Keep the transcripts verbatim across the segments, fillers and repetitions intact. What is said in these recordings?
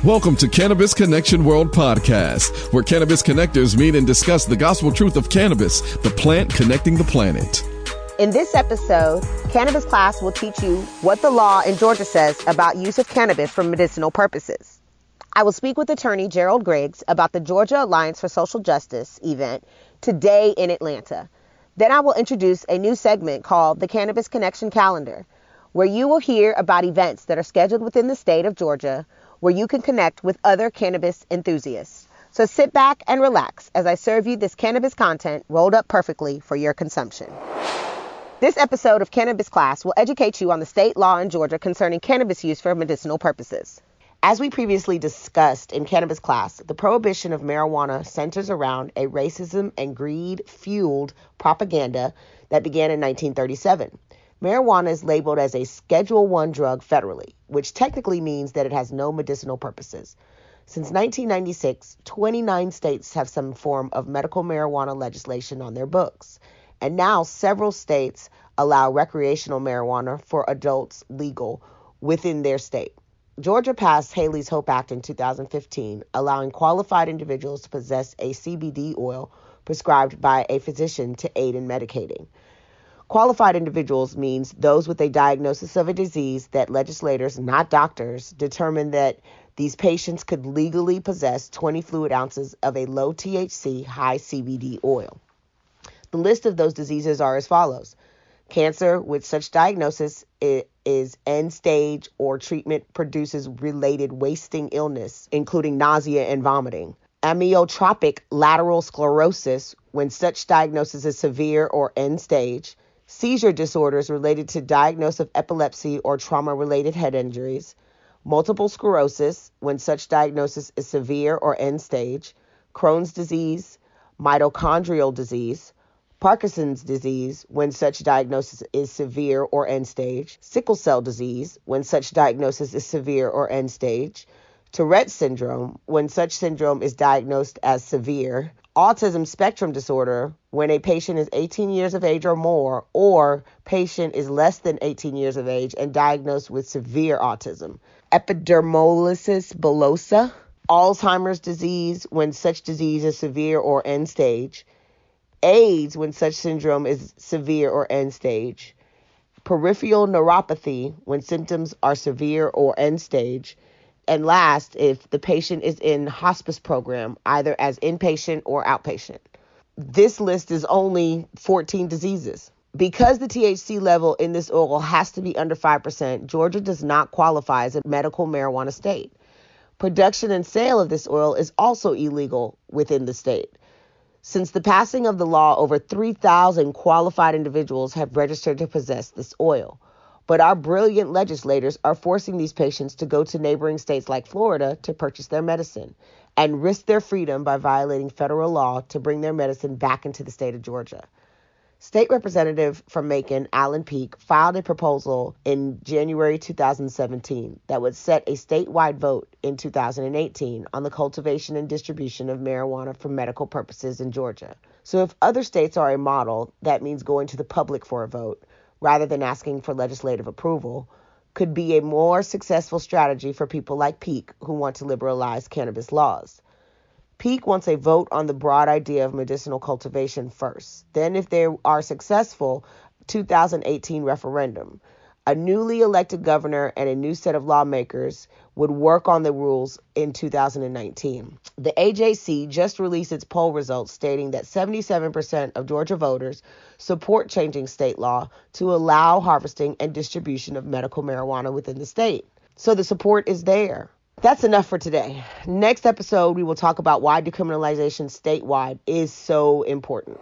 Welcome to Cannabis Connection World Podcast, where cannabis connectors meet and discuss the gospel truth of cannabis, the plant connecting the planet. In this episode, Cannabis Class will teach you what the law in Georgia says about use of cannabis for medicinal purposes. I will speak with attorney Gerald Griggs about the Georgia Alliance for Social Justice event today in Atlanta. Then I will introduce a new segment called the Cannabis Connection Calendar, where you will hear about events that are scheduled within the state of Georgia, where you can connect with other cannabis enthusiasts. So sit back and relax as I serve you this cannabis content rolled up perfectly for your consumption. This episode of Cannabis Class will educate you on the state law in Georgia concerning cannabis use for medicinal purposes. As we previously discussed in Cannabis Class, the prohibition of marijuana centers around a racism and greed-fueled propaganda that began in nineteen thirty-seven. Marijuana is labeled as a Schedule one drug federally, which technically means that it has no medicinal purposes. Since nineteen ninety-six, twenty-nine states have some form of medical marijuana legislation on their books, and now several states allow recreational marijuana for adults legal within their state. Georgia passed Haley's Hope Act in two thousand fifteen, allowing qualified individuals to possess a C B D oil prescribed by a physician to aid in medicating. Qualified individuals means those with a diagnosis of a disease that legislators, not doctors, determined that these patients could legally possess twenty fluid ounces of a low T H C, high C B D oil. The list of those diseases are as follows. Cancer with such diagnosis is end stage or treatment produces related wasting illness, including nausea and vomiting. Amyotrophic lateral sclerosis when such diagnosis is severe or end stage. Seizure disorders related to diagnosis of epilepsy or trauma-related head injuries, multiple sclerosis when such diagnosis is severe or end stage, Crohn's disease, mitochondrial disease, Parkinson's disease when such diagnosis is severe or end stage, sickle cell disease when such diagnosis is severe or end stage, Tourette syndrome when such syndrome is diagnosed as severe, autism spectrum disorder when a patient is eighteen years of age or more, or patient is less than eighteen years of age and diagnosed with severe autism. Epidermolysis bullosa, Alzheimer's disease when such disease is severe or end stage. AIDS when such syndrome is severe or end stage. Peripheral neuropathy when symptoms are severe or end stage. And last, if the patient is in hospice program, either as inpatient or outpatient. This list is only fourteen diseases. Because the T H C level in this oil has to be under five percent, Georgia does not qualify as a medical marijuana state. Production and sale of this oil is also illegal within the state. Since the passing of the law, over three thousand qualified individuals have registered to possess this oil. But our brilliant legislators are forcing these patients to go to neighboring states like Florida to purchase their medicine and risk their freedom by violating federal law to bring their medicine back into the state of Georgia. State Representative from Macon, Alan Peake, filed a proposal in January two thousand seventeen that would set a statewide vote in two thousand eighteen on the cultivation and distribution of marijuana for medical purposes in Georgia. So if other states are a model, that means going to the public for a vote, rather than asking for legislative approval, could be a more successful strategy for people like Peake who want to liberalize cannabis laws. Peake wants a vote on the broad idea of medicinal cultivation first. Then, if they are successful, two thousand eighteen referendum. A newly elected governor and a new set of lawmakers would work on the rules in two thousand nineteen. The A J C just released its poll results stating that seventy-seven percent of Georgia voters support changing state law to allow harvesting and distribution of medical marijuana within the state. So the support is there. That's enough for today. Next episode, we will talk about why decriminalization statewide is so important.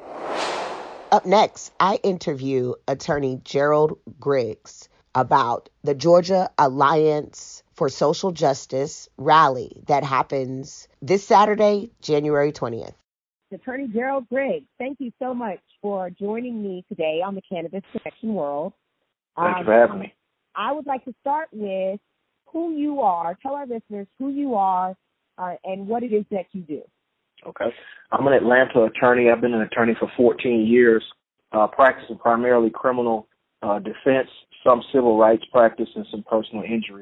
Up next, I interview attorney Gerald Griggs about the Georgia Alliance for Social Justice rally that happens this Saturday, January twentieth. Attorney Gerald Griggs, thank you so much for joining me today on the Cannabis Connection World. Thank you um, for having me. I would like to start with who you are. Tell our listeners who you are uh, and what it is that you do. Okay. I'm an Atlanta attorney. I've been an attorney for fourteen years, uh, practicing primarily criminal uh, defense, some civil rights practice, and some personal injury.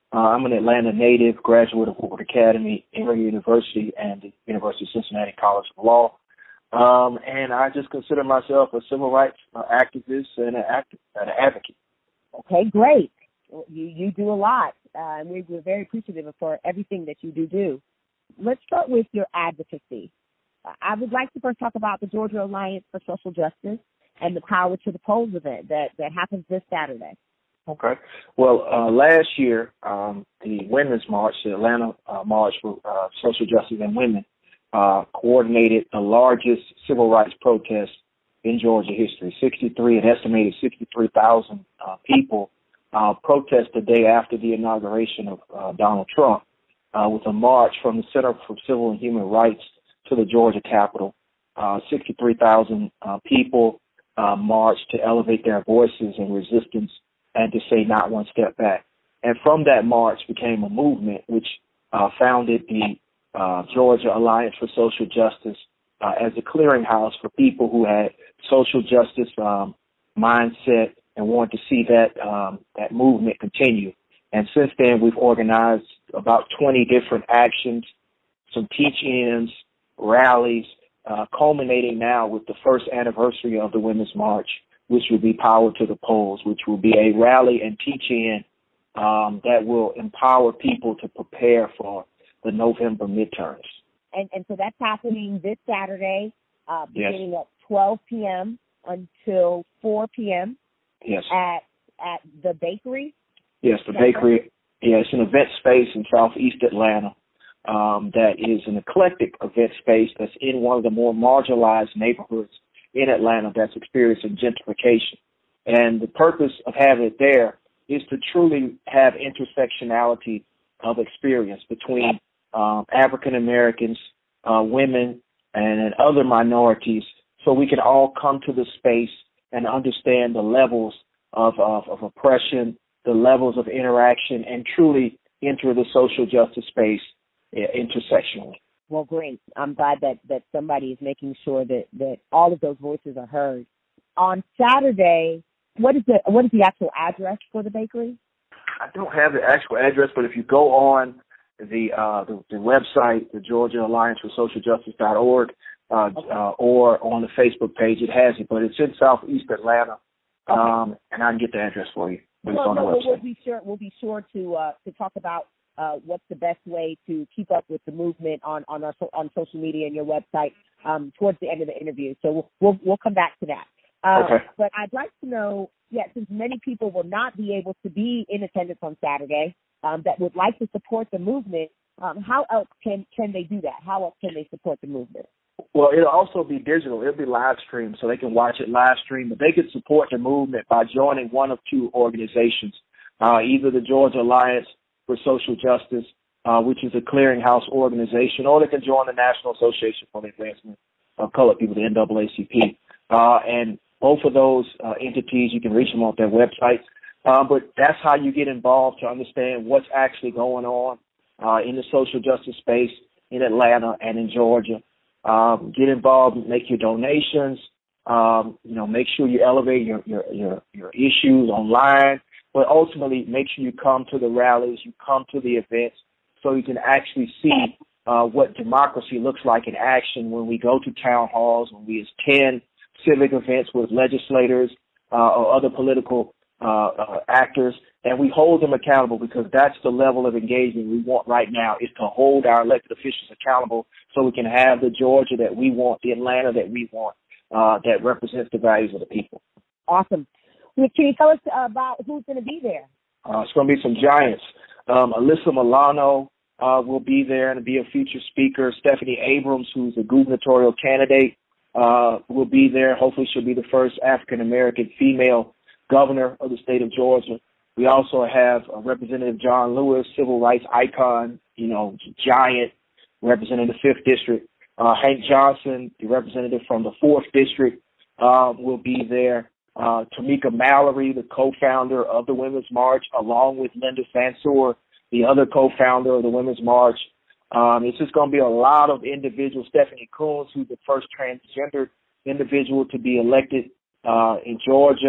Uh, I'm an Atlanta native, graduate of Hoover Academy, Emory University, and the University of Cincinnati College of Law. Um, and I just consider myself a civil rights uh, activist and an, act- an advocate. Okay, great. You you do a lot, uh, and we, we're very appreciative for everything that you do do. Let's start with your advocacy. Uh, I would like to first talk about the Georgia Alliance for Social Justice and the Power to the Polls event that, that happens this Saturday. Okay. Well, uh, last year, um, the Women's March, the Atlanta uh, March for uh, Social Justice and Women, uh, coordinated the largest civil rights protest in Georgia history. sixty-three, an estimated sixty-three thousand uh, people uh, protest the day after the inauguration of uh, Donald Trump uh, with a march from the Center for Civil and Human Rights to the Georgia Capitol. Uh, sixty-three thousand uh, people uh, marched to elevate their voices in resistance and to say not one step back. And from that march became a movement which uh, founded the uh, Georgia Alliance for Social Justice uh, as a clearinghouse for people who had social justice um, mindset and wanted to see that um, that movement continue. And since then, we've organized about twenty different actions, some teach-ins, rallies, uh, culminating now with the first anniversary of the Women's March, which will be Power to the Polls, which will be a rally and teach-in um, that will empower people to prepare for the November midterms. And, and so that's happening this Saturday, uh, beginning Yes. at twelve p.m. until four p.m. Yes. at at the bakery. Yes, the bakery. Yeah, it's an event space in southeast Atlanta um, that is an eclectic event space that's in one of the more marginalized neighborhoods in Atlanta that's experiencing gentrification. And the purpose of having it there is to truly have intersectionality of experience between um, African Americans, uh, women, and, and other minorities, so we can all come to the space and understand the levels of, of, of oppression, the levels of interaction, and truly enter the social justice space uh, intersectionally. Well, great. I'm glad that, that somebody is making sure that, that all of those voices are heard. On Saturday, what is the what is the actual address for the bakery? I don't have the actual address, but if you go on the uh, the, the website, the Georgia Alliance for Social Justice dot org, uh, okay. uh, or on the Facebook page, it has it. But it's in Southeast Atlanta, okay. um, and I can get the address for you. But well, it's on no, the website. We'll be sure we'll be sure to uh, to talk about uh, what's the best way to keep up with the movement on on our on social media and your website um, towards the end of the interview. So we'll we'll, we'll come back to that. Uh, okay. But I'd like to know, yeah, since many people will not be able to be in attendance on Saturday, um, that would like to support the movement, um, how else can, can they do that? How else can they support the movement? Well, it'll also be digital. It'll be live streamed, so they can watch it live stream. But they can support the movement by joining one of two organizations, uh, either the Georgia Alliance for Social Justice, uh, which is a clearinghouse organization, or they can join the National Association for the Advancement of Colored People, the N double A C P. Uh, and both of those uh, entities, you can reach them on their websites. Uh, but that's how you get involved to understand what's actually going on uh, in the social justice space in Atlanta and in Georgia. Um, get involved, make your donations, um, you know, make sure you elevate your, your, your, your issues online, but ultimately make sure you come to the rallies, you come to the events so you can actually see uh, what democracy looks like in action when we go to town halls, when we attend civic events with legislators uh, or other political uh, uh, actors, and we hold them accountable, because that's the level of engagement we want right now, is to hold our elected officials accountable so we can have the Georgia that we want, the Atlanta that we want, uh, that represents the values of the people. Awesome. Can you tell us about who's going to be there? Uh, it's going to be some giants. Um, Alyssa Milano uh, will be there and be a featured speaker. Stephanie Abrams, who's a gubernatorial candidate, uh, will be there. Hopefully she'll be the first African-American female governor of the state of Georgia. We also have uh, Representative John Lewis, civil rights icon, you know, giant, representing the fifth District. Uh, Hank Johnson, the representative from the fourth District, uh, will be there. Uh, Tamika Mallory, the co-founder of the Women's March, along with Linda Sansour, the other co-founder of the Women's March. Um, it's just going to be a lot of individuals. Stephanie Coons, who's the first transgender individual to be elected uh, in Georgia.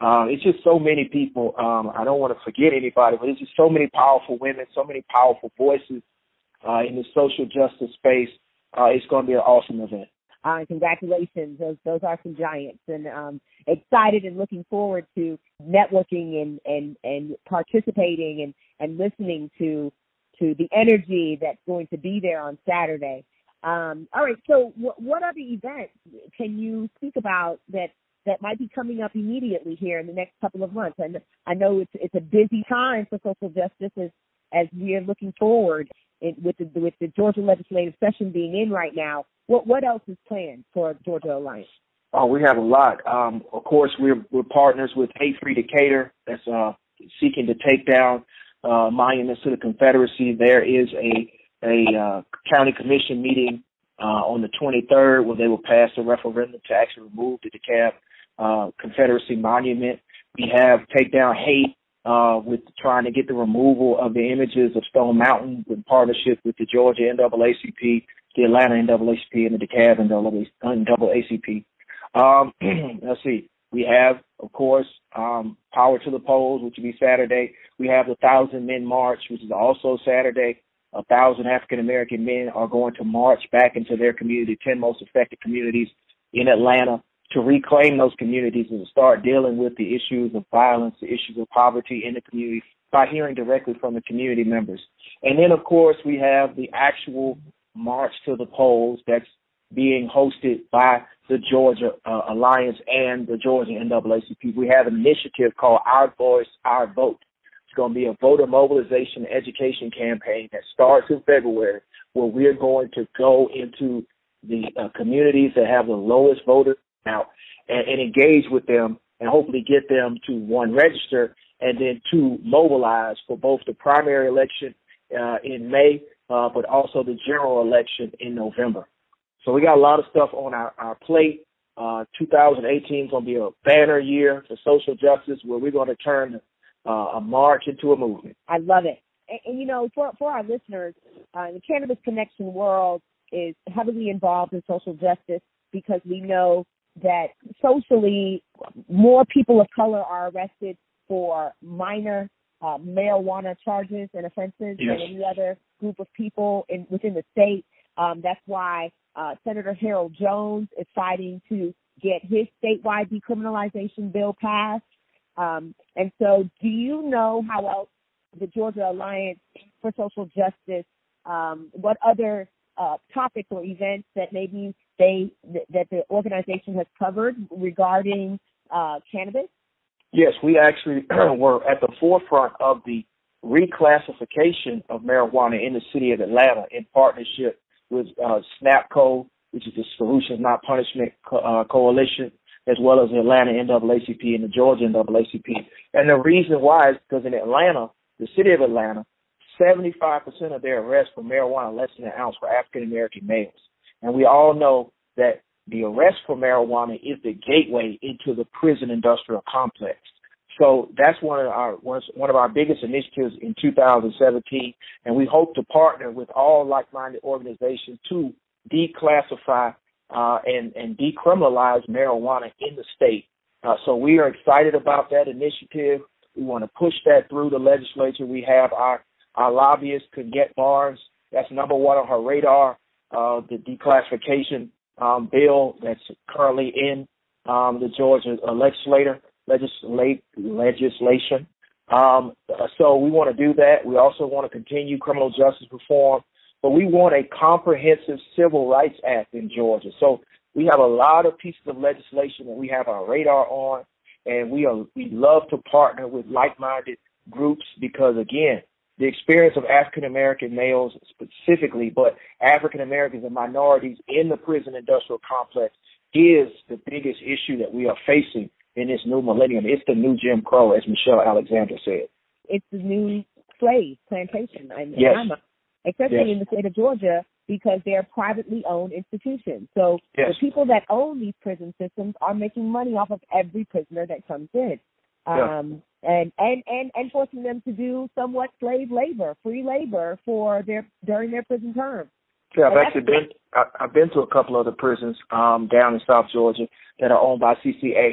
Uh, it's just so many people. Um, I don't want to forget anybody, but it's just so many powerful women, so many powerful voices uh, in the social justice space. Uh, it's going to be an awesome event. Uh, congratulations. Those those are some giants, and um, excited and looking forward to networking and, and, and participating and, and listening to to the energy that's going to be there on Saturday. Um, all right, so w- what other events can you speak about that, that might be coming up immediately here in the next couple of months? And I know it's it's a busy time for social justice as, as we are looking forward in, with the with the Georgia legislative session being in right now. What what else is planned for Georgia Alliance? Oh, we have a lot. Um, of course, we're we're partners with Hate Free Decatur, that's uh, seeking to take down uh, monuments to the Confederacy. There is a a uh, county commission meeting uh, on the twenty-third where they will pass a referendum to actually remove the DeKalb uh, Confederacy monument. We have Take Down Hate uh, with trying to get the removal of the images of Stone Mountain in partnership with the Georgia N double A C P, the Atlanta N double A C P, and the DeKalb N double A C P. Um, let's see. We have, of course, um, Power to the Polls, which will be Saturday. We have the Thousand Men March, which is also Saturday. A thousand African American men are going to march back into their community, ten most affected communities in Atlanta, to reclaim those communities and to start dealing with the issues of violence, the issues of poverty in the community by hearing directly from the community members. And then, of course, we have the actual March to the Polls that's being hosted by the Georgia uh, Alliance and the Georgia N double A C P. We have an initiative called Our Voice, Our Vote. It's going to be a voter mobilization education campaign that starts in February, where we're going to go into the uh, communities that have the lowest voter turnout and, and engage with them and hopefully get them to, one, register, and then two, mobilize for both the primary election uh, in May, uh, but also the general election in November. So we got a lot of stuff on our, our plate. Uh, two thousand eighteen is going to be a banner year for social justice, where we're going to turn uh, a march into a movement. I love it. And, and you know, for, for our listeners, uh, the Cannabis Connection world is heavily involved in social justice because we know that socially more people of color are arrested for minor uh, marijuana charges and offenses yes. than any other group of people in, within the state. Um, that's why uh, Senator Harold Jones is fighting to get his statewide decriminalization bill passed. Um, and so do you know how else the Georgia Alliance for Social Justice, um, what other uh, topics or events that maybe they th- that the organization has covered regarding uh, cannabis? Yes, we actually were at the forefront of the reclassification of marijuana in the city of Atlanta in partnership with uh, SNAPCO, which is the Solutions Not Punishment Co- uh, Coalition, as well as the Atlanta N double A C P and the Georgia N double A C P. And the reason why is because in Atlanta, the city of Atlanta, seventy-five percent of their arrests for marijuana less than an ounce for African American males. And we all know that the arrest for marijuana is the gateway into the prison industrial complex. So that's one of our one of our biggest initiatives in two thousand seventeen, and we hope to partner with all like-minded organizations to declassify uh, and, and decriminalize marijuana in the state. Uh, so we are excited about that initiative. We want to push that through the legislature. We have our, our lobbyist, Cognette Barnes. That's number one on her radar, uh, the declassification um, bill that's currently in um, the Georgia uh, legislature. Legislate, legislation. Um, so we want to do that. We also want to continue criminal justice reform, but we want a comprehensive civil rights act in Georgia. So we have a lot of pieces of legislation that we have our radar on, and we are we love to partner with like-minded groups because, again, the experience of African American males specifically, but African Americans and minorities in the prison industrial complex is the biggest issue that we are facing in this new millennium. It's the new Jim Crow, as Michelle Alexander said. It's the new slave plantation, and yes. especially yes. in the state of Georgia, because they're privately owned institutions. So yes. the people that own these prison systems are making money off of every prisoner that comes in, yeah. um, and, and, and, and forcing them to do somewhat slave labor, free labor for their during their prison term. Yeah, I've actually been I've been to a couple of the prisons um, down in South Georgia that are owned by C C A,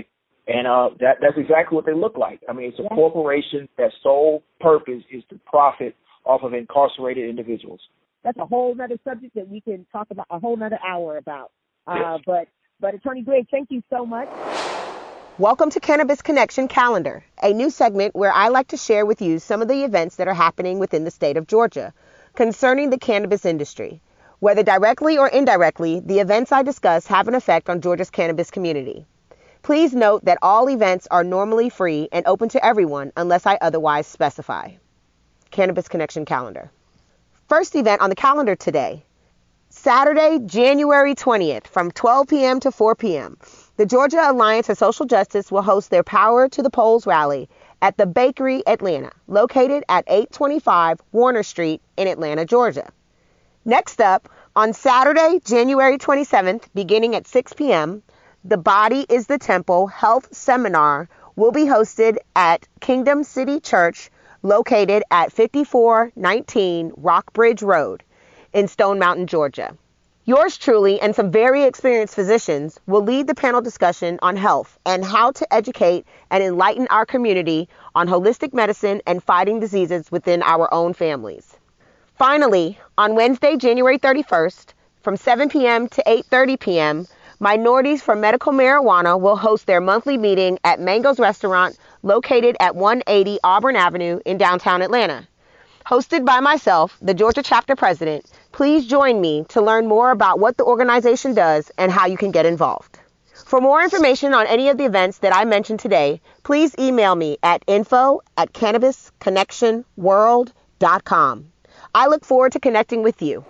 And uh, that, that's exactly what they look like. I mean, it's a yeah. corporation that's sole purpose is to profit off of incarcerated individuals. That's a whole other subject that we can talk about a whole other hour about. Uh, yes. But but Attorney Griggs, thank you so much. Welcome to Cannabis Connection Calendar, a new segment where I like to share with you some of the events that are happening within the state of Georgia concerning the cannabis industry. Whether directly or indirectly, the events I discuss have an effect on Georgia's cannabis community. Please note that all events are normally free and open to everyone unless I otherwise specify. Cannabis Connection Calendar. First event on the calendar today, Saturday, January twentieth from twelve p.m. to four p.m. The Georgia Alliance for Social Justice will host their Power to the Polls rally at the Bakery Atlanta, located at eight twenty-five Warner Street in Atlanta, Georgia. Next up, on Saturday, January twenty-seventh, beginning at six p.m., the Body is the Temple Health Seminar will be hosted at Kingdom City Church, located at fifty-four nineteen Rockbridge Road in Stone Mountain, Georgia. Yours truly and some very experienced physicians will lead the panel discussion on health and how to educate and enlighten our community on holistic medicine and fighting diseases within our own families. Finally, on Wednesday, January thirty-first, from seven p.m. to eight thirty p.m., Minorities for Medical Marijuana will host their monthly meeting at Mango's Restaurant, located at one eighty Auburn Avenue in downtown Atlanta. Hosted by myself, the Georgia Chapter President, please join me to learn more about what the organization does and how you can get involved. For more information on any of the events that I mentioned today, please email me at info at cannabis connection world dot com. I look forward to connecting with you.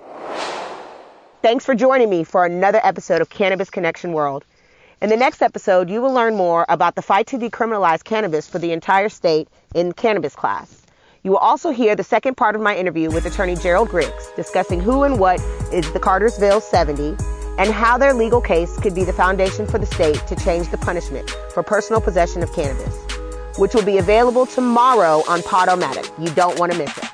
Thanks for joining me for another episode of Cannabis Connection World. In the next episode, you will learn more about the fight to decriminalize cannabis for the entire state in cannabis class. You will also hear the second part of my interview with Attorney Gerald Griggs, discussing who and what is the Cartersville seventy and how their legal case could be the foundation for the state to change the punishment for personal possession of cannabis, which will be available tomorrow on Podomatic. You don't want to miss it.